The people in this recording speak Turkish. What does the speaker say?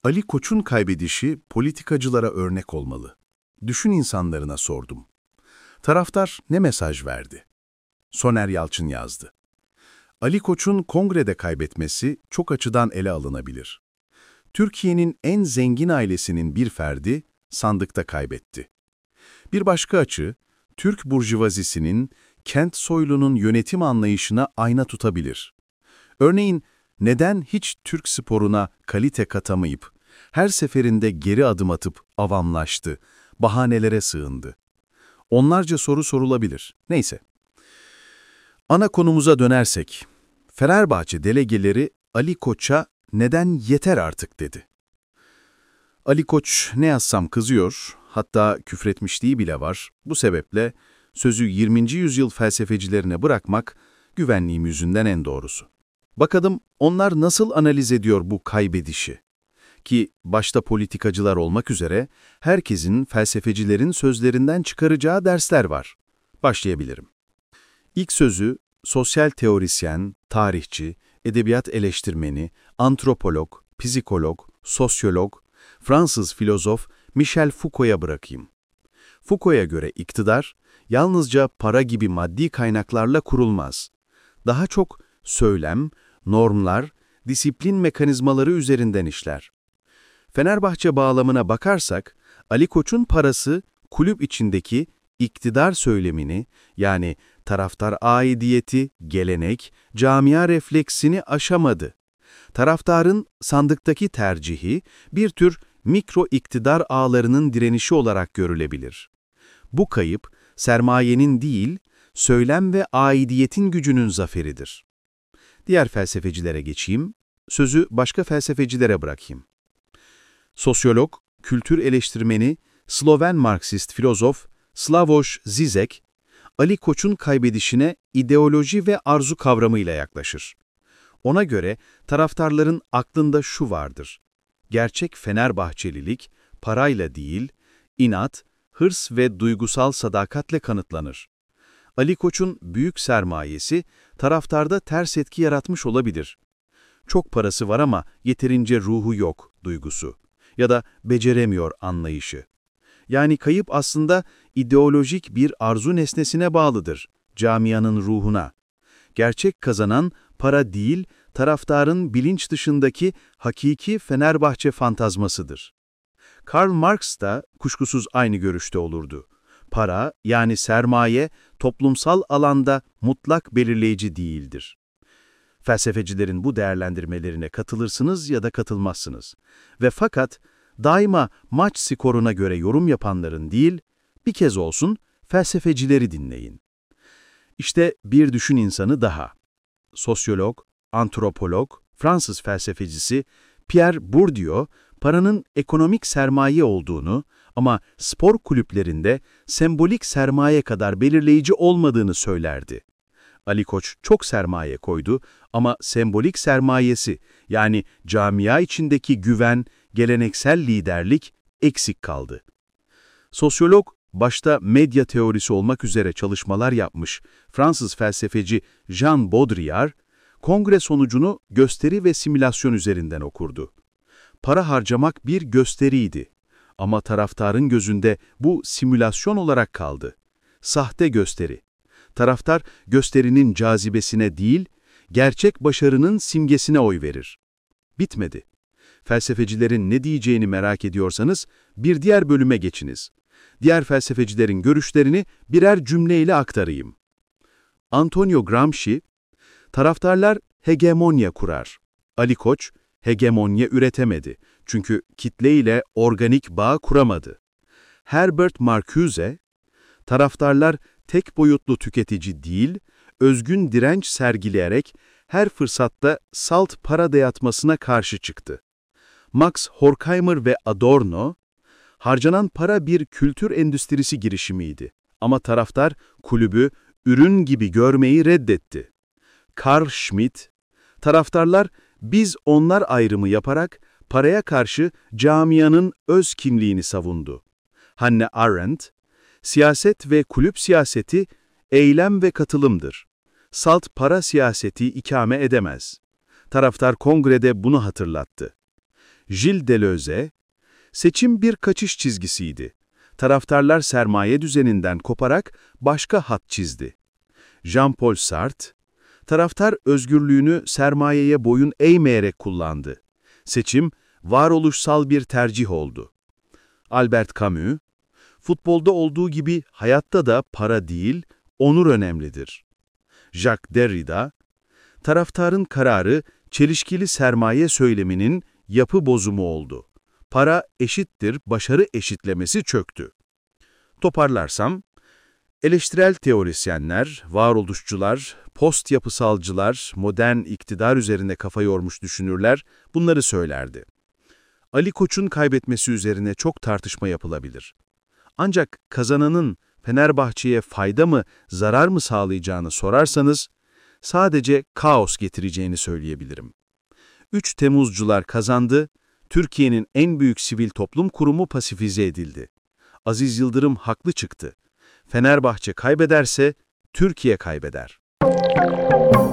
Ali Koç'un kaybedişi politikacılara örnek olmalı. Düşün insanlarına sordum. Taraftar ne mesaj verdi? Soner Yalçın yazdı. Ali Koç'un kongrede kaybetmesi çok açıdan ele alınabilir. Türkiye'nin en zengin ailesinin bir ferdi sandıkta kaybetti. Bir başka açı, Türk burjuvazisinin, kent soylunun yönetim anlayışına ayna tutabilir. Örneğin, neden hiç Türk sporuna kalite katamayıp, her seferinde geri adım atıp avamlaştı, bahanelere sığındı? Onlarca soru sorulabilir. Neyse. Ana konumuza dönersek, Fenerbahçe delegeleri Ali Koç'a neden yeter artık dedi. Ali Koç ne yazsam kızıyor, hatta küfretmişliği bile var. Bu sebeple sözü 20. yüzyıl felsefecilerine bırakmak güvenliğim yüzünden en doğrusu. Bakalım onlar nasıl analiz ediyor bu kaybedişi? Ki başta politikacılar olmak üzere herkesin felsefecilerin sözlerinden çıkaracağı dersler var. Başlayabilirim. İlk sözü sosyal teorisyen, tarihçi, edebiyat eleştirmeni, antropolog, psikolog, sosyolog, Fransız filozof Michel Foucault'a bırakayım. Foucault'a göre iktidar, yalnızca para gibi maddi kaynaklarla kurulmaz. Daha çok söylem, normlar, disiplin mekanizmaları üzerinden işler. Fenerbahçe bağlamına bakarsak, Ali Koç'un parası kulüp içindeki iktidar söylemini, yani taraftar aidiyeti, gelenek, camia refleksini aşamadı. Taraftarın sandıktaki tercihi bir tür mikro iktidar ağlarının direnişi olarak görülebilir. Bu kayıp, sermayenin değil, söylem ve aidiyetin gücünün zaferidir. Diğer felsefecilere geçeyim, sözü başka felsefecilere bırakayım. Sosyolog, kültür eleştirmeni, Sloven Marksist filozof Slavoj Zizek, Ali Koç'un kaybedişine ideoloji ve arzu kavramıyla yaklaşır. Ona göre taraftarların aklında şu vardır: gerçek Fenerbahçelilik parayla değil, inat, hırs ve duygusal sadakatle kanıtlanır. Ali Koç'un büyük sermayesi taraftarda ters etki yaratmış olabilir. Çok parası var ama yeterince ruhu yok duygusu ya da beceremiyor anlayışı. Yani kayıp aslında ideolojik bir arzu nesnesine bağlıdır, camianın ruhuna. Gerçek kazanan para değil, taraftarın bilinç dışındaki hakiki Fenerbahçe fantazmasıdır. Karl Marx da kuşkusuz aynı görüşte olurdu. Para, yani sermaye, toplumsal alanda mutlak belirleyici değildir. Felsefecilerin bu değerlendirmelerine katılırsınız ya da katılmazsınız. Ve fakat daima maç skoruna göre yorum yapanların değil, bir kez olsun felsefecileri dinleyin. İşte bir düşün insanı daha. Sosyolog, antropolog, Fransız felsefecisi Pierre Bourdieu, paranın ekonomik sermaye olduğunu ama spor kulüplerinde sembolik sermaye kadar belirleyici olmadığını söylerdi. Ali Koç çok sermaye koydu ama sembolik sermayesi, yani camia içindeki güven, geleneksel liderlik eksik kaldı. Sosyolog, başta medya teorisi olmak üzere çalışmalar yapmış Fransız felsefeci Jean Baudrillard, kongre sonucunu gösteri ve simülasyon üzerinden okurdu. Para harcamak bir gösteriydi ama taraftarın gözünde bu simülasyon olarak kaldı. Sahte gösteri. Taraftar gösterinin cazibesine değil, gerçek başarının simgesine oy verir. Bitmedi. Felsefecilerin ne diyeceğini merak ediyorsanız bir diğer bölüme geçiniz. Diğer felsefecilerin görüşlerini birer cümleyle aktarayım. Antonio Gramsci, taraftarlar hegemonya kurar. Ali Koç, hegemonya üretemedi. Çünkü kitle ile organik bağ kuramadı. Herbert Marcuse, taraftarlar tek boyutlu tüketici değil, özgün direnç sergileyerek her fırsatta salt para dayatmasına karşı çıktı. Max Horkheimer ve Adorno, harcanan para bir kültür endüstrisi girişimiydi ama taraftar kulübü ürün gibi görmeyi reddetti. Carl Schmitt, taraftarlar biz onlar ayrımı yaparak paraya karşı camianın öz kimliğini savundu. Hannah Arendt, siyaset ve kulüp siyaseti eylem ve katılımdır. Salt para siyaseti ikame edemez. Taraftar kongrede bunu hatırlattı. Gilles Deleuze, seçim bir kaçış çizgisiydi. Taraftarlar sermaye düzeninden koparak başka hat çizdi. Jean-Paul Sartre, taraftar özgürlüğünü sermayeye boyun eğmeyerek kullandı. Seçim, varoluşsal bir tercih oldu. Albert Camus, futbolda olduğu gibi hayatta da para değil, onur önemlidir. Jacques Derrida, taraftarın kararı çelişkili sermaye söyleminin yapı bozumu oldu. Para eşittir, başarı eşitlemesi çöktü. Toparlarsam, eleştirel teorisyenler, varoluşçular, post yapısalcılar, modern iktidar üzerine kafa yormuş düşünürler bunları söylerdi. Ali Koç'un kaybetmesi üzerine çok tartışma yapılabilir. Ancak kazananın Fenerbahçe'ye fayda mı, zarar mı sağlayacağını sorarsanız, sadece kaos getireceğini söyleyebilirim. 3 Temmuzcular kazandı, Türkiye'nin en büyük sivil toplum kurumu pasifize edildi. Aziz Yıldırım haklı çıktı. Fenerbahçe kaybederse Türkiye kaybeder.